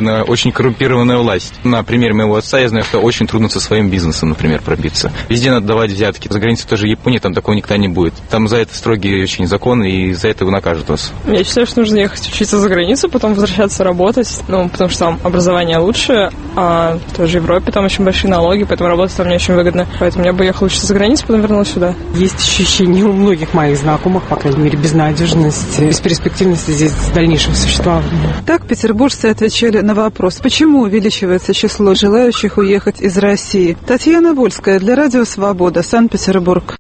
очень коррумпированная власть. На примере моего отца я знаю, что очень трудно со своим бизнесом, например, пробиться. Везде надо давать взятки. За границей тоже Японии, там такого никогда не будет. Там за это строгие очень законы, и за это накажут вас. Я считаю, что нужно ехать учиться за границу, потом возвращаться работать. Ну, потому что там образование лучше, а тоже в Европе там очень большие налоги, поэтому работать там не очень выгодно. Поэтому я бы ехала учиться за границу, потом вернулась сюда. Есть ощущение у многих моих знакомых, по крайней мере, безнадежности, бесперспективности здесь дальнейшего существования. Так петербуржцы отвечали на вопрос, почему увеличивается число желающих уехать из России. Татьяна Вольская для Радио Свобода, Санкт-Петербург.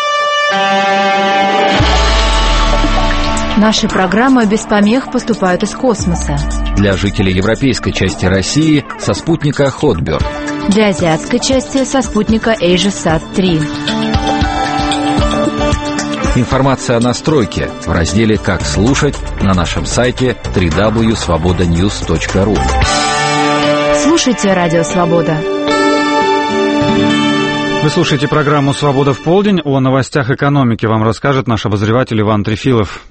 Наши программы без помех поступают из космоса. Для жителей европейской части России со спутника Hotbird. Для азиатской части со спутника AsiaSat три. Информация о настройке в разделе «Как слушать» на нашем сайте дабл ю дабл ю дабл ю точка свобода ньюс точка ру. Слушайте Радио Свобода. Вы слушаете программу «Свобода в полдень». О новостях экономики вам расскажет наш обозреватель Иван Трефилов.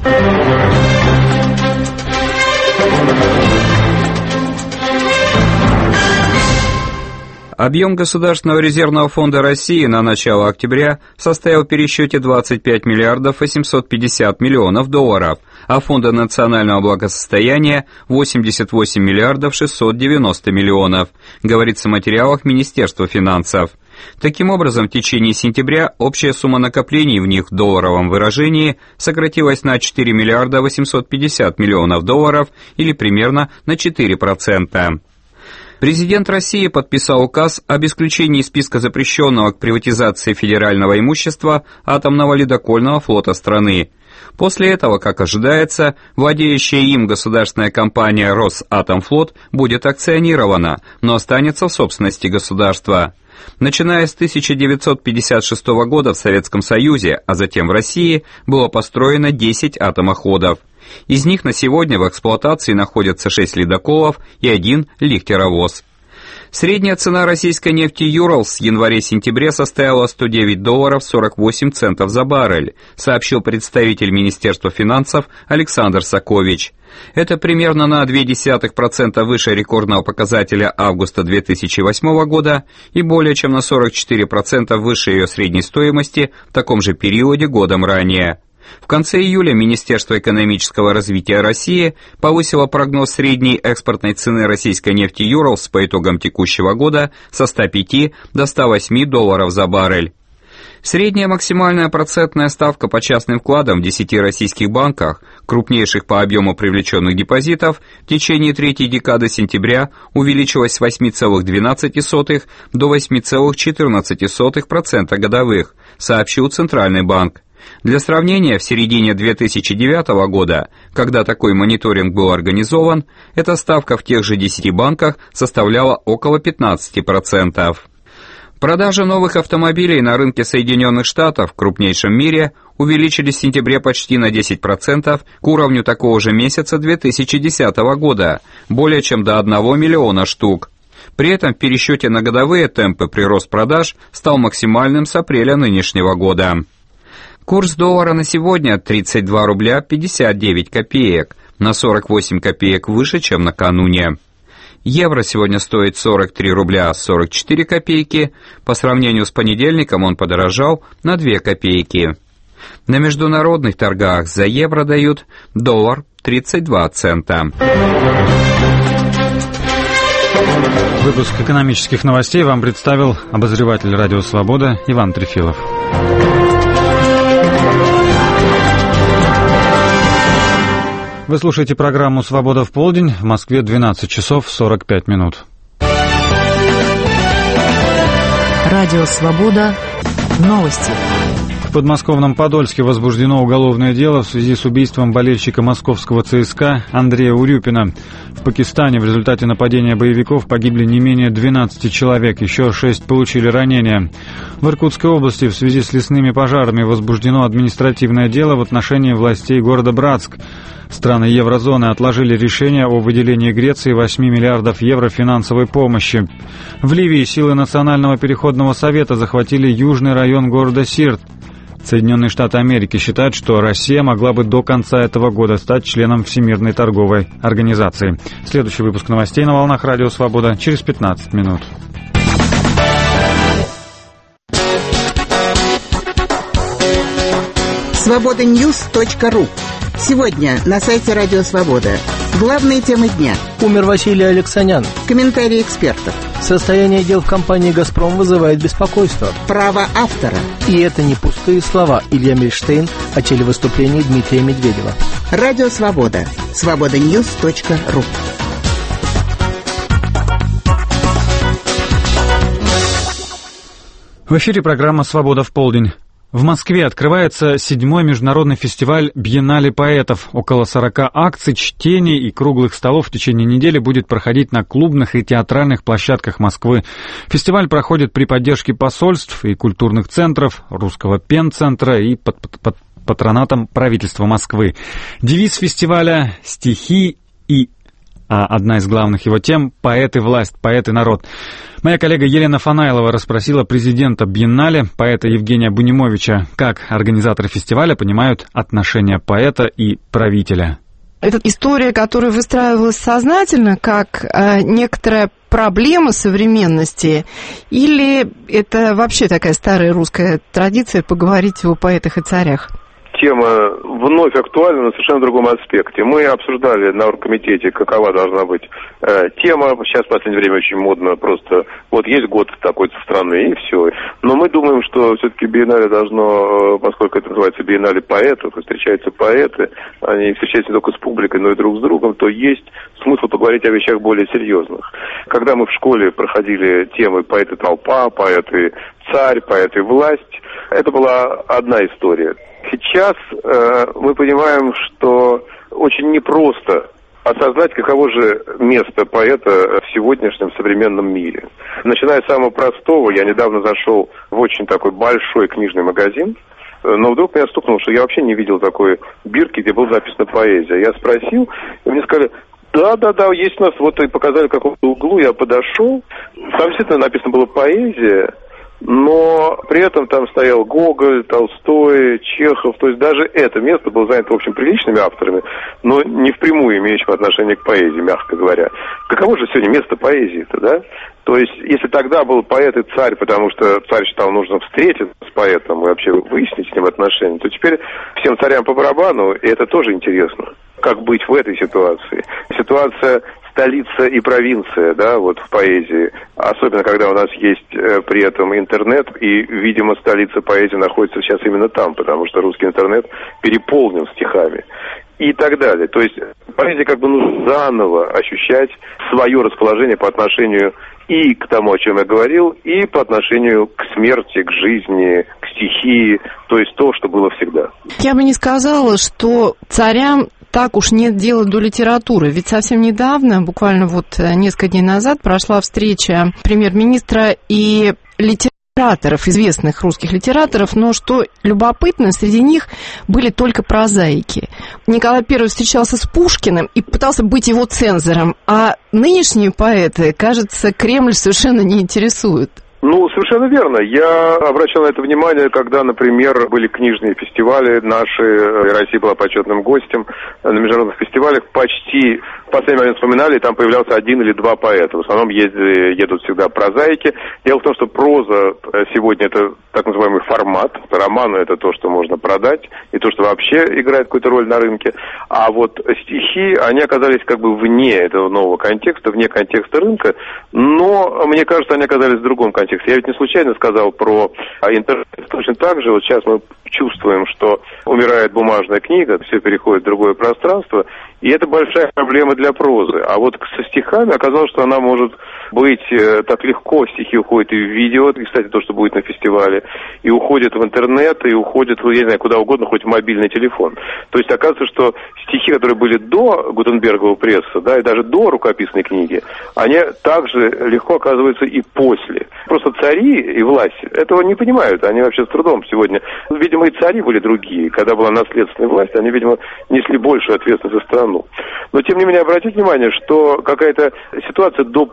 Объем Государственного резервного фонда России на начало октября составил в пересчете двадцать пять миллиардов восемьсот пятьдесят миллионов долларов, а Фонда национального благосостояния восемьдесят восемь миллиардов шестьсот девяносто миллионов, говорится в материалах Министерства финансов. Таким образом, в течение сентября общая сумма накоплений в них в долларовом выражении сократилась на четыре миллиарда восемьсот пятьдесят миллионов долларов или примерно на четыре процента. Президент России подписал указ об исключении из списка запрещенного к приватизации федерального имущества атомного ледокольного флота страны. После этого, как ожидается, владеющая им государственная компания «Росатомфлот» будет акционирована, но останется в собственности государства. Начиная с тысяча девятьсот пятьдесят шестого года в Советском Союзе, а затем в России, было построено десять атомоходов. Из них на сегодня в эксплуатации находятся шесть ледоколов и один лихтеровоз. Средняя цена российской нефти «Юралс» в январе-сентябре составила сто девять долларов сорок восемь центов за баррель, сообщил представитель Министерства финансов Александр Сакович. Это примерно на ноль целых две десятых процента выше рекордного показателя августа две тысячи восьмого года и более чем на сорок четыре процента выше ее средней стоимости в таком же периоде годом ранее. В конце июля Министерство экономического развития России повысило прогноз средней экспортной цены российской нефти «Юралс» по итогам текущего года со ста пяти до ста восьми долларов за баррель. Средняя максимальная процентная ставка по частным вкладам в десяти российских банках, крупнейших по объему привлеченных депозитов, в течение третьей декады сентября увеличилась с восьми целых двенадцати сотых до восьми целых четырнадцати сотых процента годовых, сообщил Центральный банк. Для сравнения, в середине две тысячи девятого года, когда такой мониторинг был организован, эта ставка в тех же десяти банках составляла около пятнадцати процентов. Продажи новых автомобилей на рынке Соединенных Штатов, в крупнейшем мире, увеличились в сентябре почти на десять процентов к уровню такого же месяца две тысячи десятого года, более чем до одного миллиона штук. При этом в пересчете на годовые темпы прирост продаж стал максимальным с апреля нынешнего года. Курс доллара на сегодня тридцать два рубля пятьдесят девять копеек, на сорок восемь копеек выше, чем накануне. Евро сегодня стоит сорок три рубля сорок четыре копейки, по сравнению с понедельником он подорожал на две копейки. На международных торгах за евро дают доллар тридцать два цента. Выпуск экономических новостей вам представил обозреватель «Радио Свобода» Иван Трефилов. Вы слушаете программу «Свобода в полдень». В Москве двенадцать часов сорок пять минут. Радио «Свобода». Новости. В подмосковном Подольске возбуждено уголовное дело в связи с убийством болельщика московского ЦСКА Андрея Урюпина. В Пакистане в результате нападения боевиков погибли не менее двенадцати человек, еще шесть получили ранения. В Иркутской области в связи с лесными пожарами возбуждено административное дело в отношении властей города Братск. Страны еврозоны отложили решение о выделении Греции восьми миллиардов евро финансовой помощи. В Ливии силы Национального переходного совета захватили южный район города Сирт. Соединенные Штаты Америки считают, что Россия могла бы до конца этого года стать членом Всемирной торговой организации. Следующий выпуск новостей на волнах Радио Свобода через пятнадцать минут. свобода ньюс точка ру. Сегодня на сайте Радио Свобода. Главные темы дня. Умер Василий Алексанян. Комментарии экспертов. Состояние дел в компании «Газпром» вызывает беспокойство. Право автора. И это не пустые слова. Илья Мильштейн о телевыступлении Дмитрия Медведева. Радио Свобода. свобода ньюс точка ру. В эфире программа «Свобода в полдень». В Москве открывается седьмой международный фестиваль «Биеннале поэтов». Около сорока акций, чтений и круглых столов в течение недели будет проходить на клубных и театральных площадках Москвы. Фестиваль проходит при поддержке посольств и культурных центров, Русского пенцентра и под, под, под патронатом правительства Москвы. Девиз фестиваля «Стихи и...» А одна из главных его тем — «Поэты, власть, поэты, народ». Моя коллега Елена Фанаилова расспросила президента Биеннале, поэта Евгения Бунимовича, как организаторы фестиваля понимают отношения поэта и правителя. Это история, которая выстраивалась сознательно, как э, некоторая проблема современности, или это вообще такая старая русская традиция поговорить о поэтах и царях? Тема вновь актуальна на совершенно другом аспекте. Мы обсуждали на оргкомитете, какова должна быть э, тема. Сейчас в последнее время очень модно просто, вот есть год такой-то страны, и все. Но мы думаем, что все-таки биеннале должно, поскольку это называется биеннале поэтов, встречаются поэты, они встречаются не только с публикой, но и друг с другом, то есть смысл поговорить о вещах более серьезных. Когда мы в школе проходили темы «Поэты толпа», «Поэты царь», «Поэты власть», это была одна история. Сейчас э, мы понимаем, что очень непросто осознать, каково же место поэта в сегодняшнем современном мире. Начиная с самого простого, я недавно зашел в очень такой большой книжный магазин, но вдруг меня стукнуло, что я вообще не видел такой бирки, где была записана поэзия. Я спросил, и мне сказали: да, да, да, есть у нас, вот и показали в каком-то углу, я подошел, там действительно написано было «поэзия», но при этом там стоял Гоголь, Толстой, Чехов, то есть даже это место было занято, в общем, приличными авторами, но не впрямую имеющим отношение к поэзии, мягко говоря. Каково же сегодня место поэзии-то, да? То есть, если тогда был поэт и царь, потому что царь считал нужно встретиться с поэтом и вообще выяснить с ним отношения, то теперь всем царям по барабану, и это тоже интересно. Как быть в этой ситуации? Ситуация столица и провинция, да, вот в поэзии. Особенно, когда у нас есть э, при этом интернет, и, видимо, столица поэзии находится сейчас именно там, потому что русский интернет переполнен стихами. И так далее. То есть поэзия как бы нужно заново ощущать свое расположение по отношению и к тому, о чем я говорил, и по отношению к смерти, к жизни, к стихии, то есть то, что было всегда. Я бы не сказала, что царям так уж нет дела до литературы. Ведь совсем недавно, буквально вот несколько дней назад, прошла встреча премьер-министра и литераторов, известных русских литераторов, но что любопытно, среди них были только прозаики. Николай Первый встречался с Пушкиным и пытался быть его цензором, а нынешние поэты, кажется, Кремль совершенно не интересует. Ну, совершенно верно. Я обращал на это внимание, когда, например, были книжные фестивали наши, Россия была почетным гостем на международных фестивалях, почти в последний момент вспоминали, и там появлялся один или два поэта. В основном ездили, едут всегда прозаики. Дело в том, что проза сегодня это так называемый формат, романы это то, что можно продать, и то, что вообще играет какую-то роль на рынке. А вот стихи, они оказались как бы вне этого нового контекста, вне контекста рынка, но, мне кажется, они оказались в другом контексте. Я ведь не случайно сказал про интернет. Точно так же, вот сейчас мы чувствуем, что умирает бумажная книга, все переходит в другое пространство, и это большая проблема для прозы. А вот со стихами оказалось, что она может быть э, так легко, стихи уходят и в видео, и, кстати, то, что будет на фестивале, и уходят в интернет, и уходят, я не знаю, куда угодно, хоть в мобильный телефон. То есть оказывается, что стихи, которые были до Гутенбергового пресса, да, и даже до рукописной книги, они также легко оказываются и после. Просто цари и власть этого не понимают, они вообще с трудом сегодня. Видимо, и цари были другие, когда была наследственная власть, они, видимо, несли большую ответственность за страну. Но, тем не менее, обратите внимание, что какая-то ситуация допоэтическая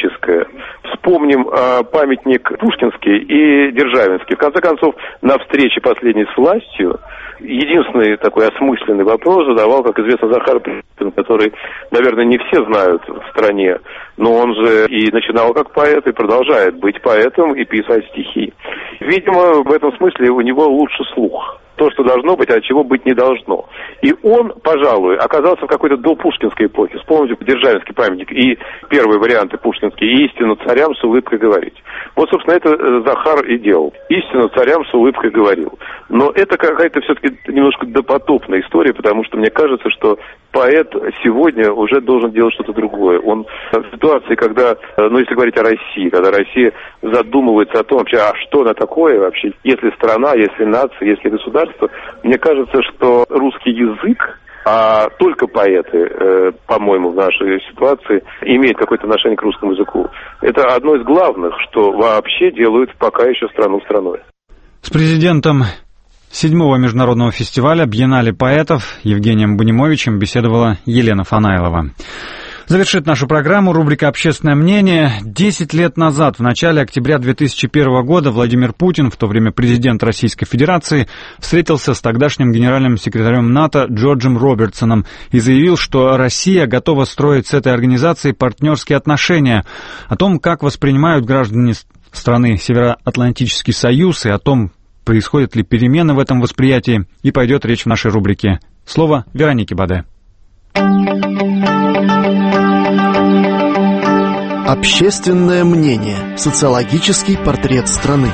стратегическое. Вспомним э, памятник Пушкинский и Державинский. В конце концов, на встрече последней с властью единственный такой осмысленный вопрос задавал, как известно, Захар Прилепин, который, наверное, не все знают в стране, но он же и начинал как поэт, и продолжает быть поэтом и писать стихи. Видимо, в этом смысле у него лучше слух. То, что должно быть, а чего быть не должно. И он, пожалуй, оказался в какой-то допушкинской эпохе. Вспомните Державинский памятник и первые варианты пушкинские. И истину царям с улыбкой говорить. Вот, собственно, это Захар и делал. Истину царям с улыбкой говорил. Но это какая-то все-таки немножко допотопная история, потому что мне кажется, что поэт сегодня уже должен делать что-то другое. Он в ситуации, когда, ну, если говорить о России, когда Россия задумывается о том, вообще, а что она такое вообще, если страна, если нация, если государство, мне кажется, что русский язык, а только поэты, э, по-моему, в нашей ситуации, имеют какое-то отношение к русскому языку. Это одно из главных, что вообще делают пока еще страну страной. С президентом седьмого международного фестиваля «Бьеннале поэтов» Евгением Бунимовичем беседовала Елена Фанайлова. Завершит нашу программу рубрика «Общественное мнение». Десять лет назад, в начале октября две тысячи первого года, Владимир Путин, в то время президент Российской Федерации, встретился с тогдашним генеральным секретарем НАТО Джорджем Робертсоном и заявил, что Россия готова строить с этой организацией партнерские отношения. О том, как воспринимают граждане страны Североатлантический союз и о том, происходят ли перемены в этом восприятии, и пойдет речь в нашей рубрике. Слово Веронике Баде. Общественное мнение. Социологический портрет страны.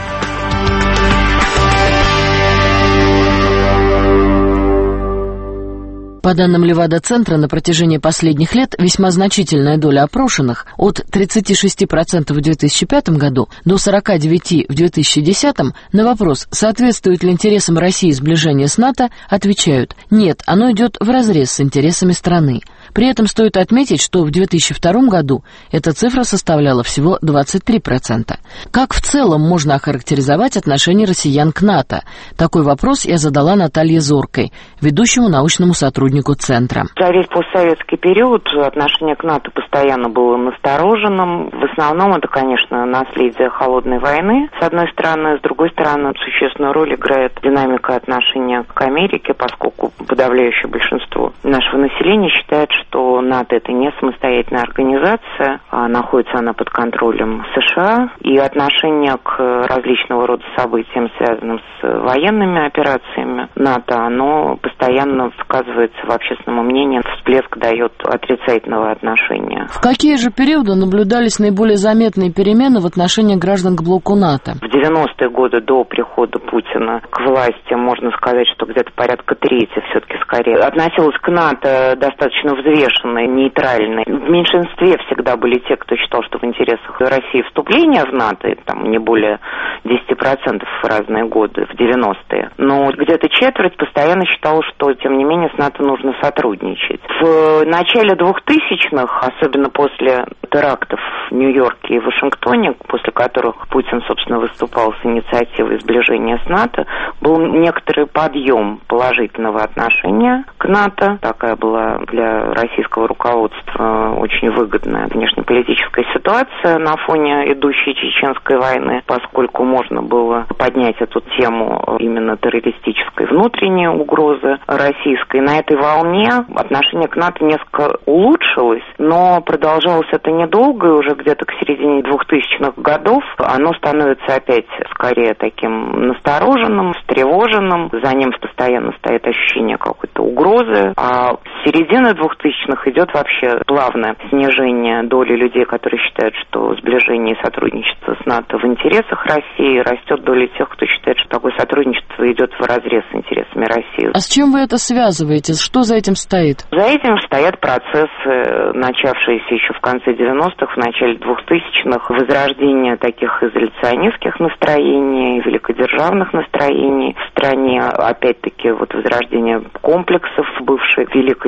По данным Левада-центра, на протяжении последних лет весьма значительная доля опрошенных от тридцати шести процентов в две тысячи пятом году до сорока девяти процентов в две тысячи десятом на вопрос, соответствует ли интересам России сближение с НАТО, отвечают «нет, оно идет вразрез с интересами страны». При этом стоит отметить, что в две тысячи втором году эта цифра составляла всего двадцать три процента. Как в целом можно охарактеризовать отношение россиян к НАТО? Такой вопрос я задала Наталье Зоркой, ведущему научному сотруднику Центра. За весь постсоветский период отношение к НАТО постоянно было настороженным. В основном это, конечно, наследие холодной войны, с одной стороны. С другой стороны, существенную роль играет динамика отношения к Америке, поскольку подавляющее большинство нашего населения считает, что НАТО это не самостоятельная организация, а находится она под контролем США, и отношение к различного рода событиям, связанным с военными операциями НАТО, оно постоянно сказывается в общественном мнении, всплеск дает отрицательного отношения. В какие же периоды наблюдались наиболее заметные перемены в отношении граждан к блоку НАТО? В девяностые годы до прихода Путина к власти, можно сказать, что где-то порядка трети все-таки скорее относилась к НАТО достаточно взвешенной, нейтральной. В меньшинстве всегда были те, кто считал, что в интересах России вступление в НАТО, там не более десяти процентов в разные годы, в девяностые. Но где-то четверть постоянно считала, что, тем не менее, с НАТО нужно сотрудничать. В начале двухтысячных, особенно после терактов в Нью-Йорке и Вашингтоне, после которых Путин, собственно, выступал с инициативой сближения с НАТО, был некоторый подъем положительного отношения к НАТО. Такая была для российского руководства очень выгодная внешнеполитическая ситуация на фоне идущей чеченской войны, поскольку можно было поднять эту тему именно террористической внутренней угрозы российской. На этой волне отношение к НАТО несколько улучшилось, но продолжалось это недолго, и уже где-то к середине двухтысячных годов оно становится опять скорее таким настороженным, встревоженным, за ним постоянно стоит ощущение какой-то угрозы, а с середины двухтысячных идет вообще плавное снижение доли людей, которые считают, что сближение и сотрудничество с НАТО в интересах России, растет доля тех, кто считает, что такое сотрудничество идет вразрез с интересами России. А с чем вы это связываете? Что за этим стоит? За этим стоят процессы, начавшиеся еще в конце девяностых, в начале двухтысячных, возрождение таких изоляционистских настроений, великодержавных настроений в стране, опять-таки вот возрождение комплексов бывшей Великой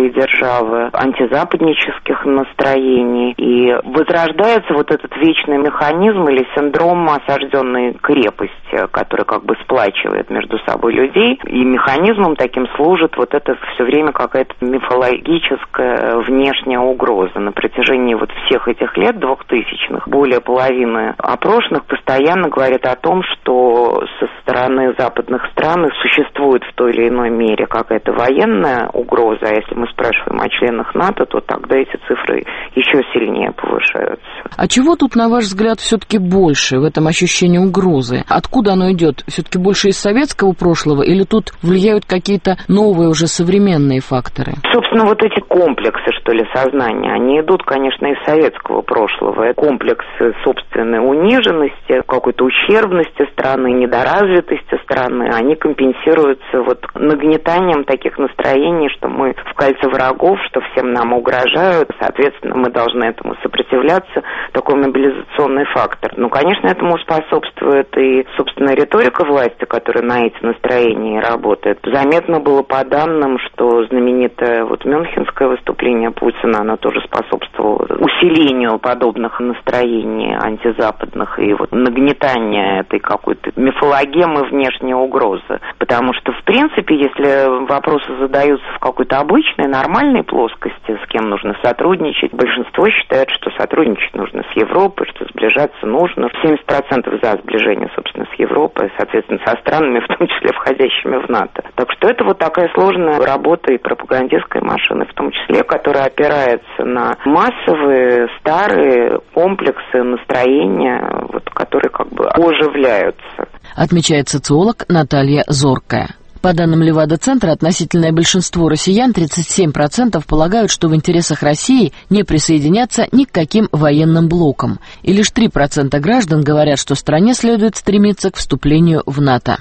российской державы, антизападнических настроений. И возрождается вот этот вечный механизм или синдром осажденной крепости, который как бы сплачивает между собой людей. И механизмом таким служит вот это все время какая-то мифологическая внешняя угроза. На протяжении вот всех этих лет двухтысячных более половины опрошенных постоянно говорят о том, что со стороны западных стран существует в той или иной мере какая-то военная угроза, а если мы спрашиваем о членах НАТО, то тогда эти цифры еще сильнее повышаются. А чего тут, на ваш взгляд, все-таки больше в этом ощущении угрозы? Откуда оно идет? Все-таки больше из советского прошлого или тут влияют какие-то новые уже современные факторы? Собственно, вот эти комплексы, что ли, сознания, они идут, конечно, из советского прошлого. Комплексы собственной униженности, какой-то ущербности страны, недоразвитости страны, они компенсируются вот нагнетанием таких настроений, что мы в кольце врагов, что всем нам угрожают, соответственно, мы должны этому сопротивляться, такой мобилизационный фактор. Ну, конечно, этому способствует и, собственно, риторика власти, которая на эти настроения работает. Заметно было по данным, что знаменитое вот мюнхенское выступление Путина, оно тоже способствовало усилению подобных настроений антизападных и вот нагнетания этой какой-то мифологемы внешней угрозы. Потому что, в принципе, если вопросы задаются в какой-то обычной, нормальной плоскости, с кем нужно сотрудничать, большинство считает, что сотрудничать нужно с Европой, что сближаться нужно. семьдесят процентов за сближение, собственно, с Европой, соответственно, со странами, в том числе входящими в НАТО. Так что это вот такая сложная работа и пропагандистской машины, в том числе, которая опирается на массовые, старые комплексы, настроения, вот, которые как бы оживляются. Отмечает социолог Наталья Зоркая. По данным Левада-центра, относительное большинство россиян, тридцать семь процентов, полагают, что в интересах России не присоединяться ни к каким военным блокам. И лишь три процента граждан говорят, что стране следует стремиться к вступлению в НАТО.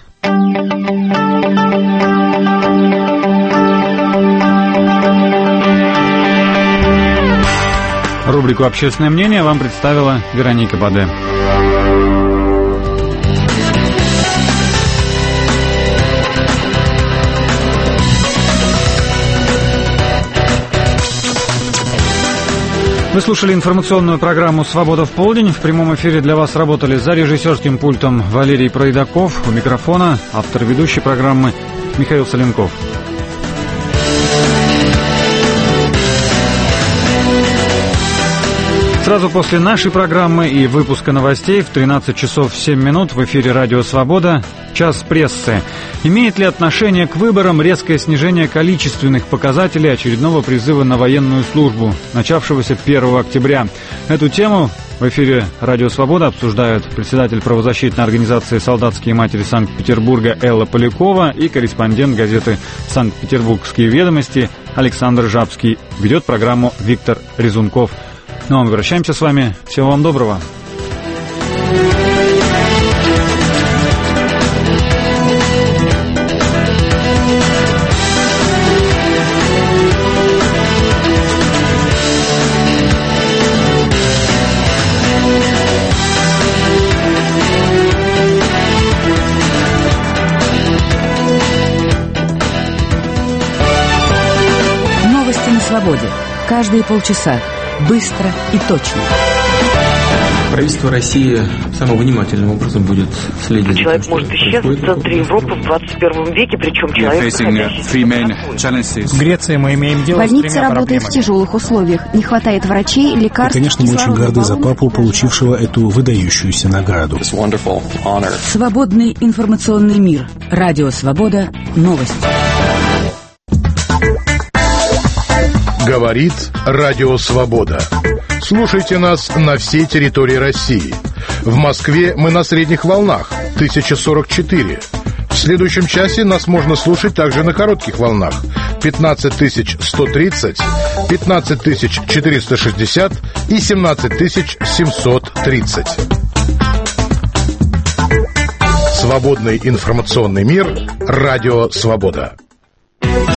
Рубрику «Общественное мнение» вам представила Вероника Баде. Вы слушали информационную программу «Свобода в полдень». В прямом эфире для вас работали за режиссерским пультом Валерий Пройдаков. У микрофона автор ведущей программы Михаил Соленков. Сразу после нашей программы и выпуска новостей в тринадцать часов семь минут в эфире «Радио Свобода» «Час прессы». Имеет ли отношение к выборам резкое снижение количественных показателей очередного призыва на военную службу, начавшегося первого октября? Эту тему в эфире «Радио Свобода» обсуждают председатель правозащитной организации «Солдатские матери Санкт-Петербурга» Элла Полякова и корреспондент газеты «Санкт-Петербургские ведомости» Александр Жабский. Ведет программу Виктор Резунков. Ну а мы прощаемся с вами. Всего вам доброго. Новости на свободе. Каждые полчаса. Быстро и точно. Правительство России самым внимательным образом будет следить. Человек может исчезнуть в центре Европы в двадцать первом веке, причем человек, В Греции мы имеем дело Больница с тремя работает проблемами. в тяжелых условиях. Не хватает врачей, лекарств. И, конечно, мы очень горды за папу, получившего эту выдающуюся награду. Свободный информационный мир. Радио Свобода. Новости. Говорит Радио Свобода. Слушайте нас на всей территории России. В Москве мы на средних волнах тысяча сорок четыре. В следующем часе нас можно слушать также на коротких волнах пятнадцать тысяч сто тридцать, пятнадцать тысяч четыреста шестьдесят и семнадцать тысяч семьсот тридцать. Свободный информационный мир. Радио Свобода.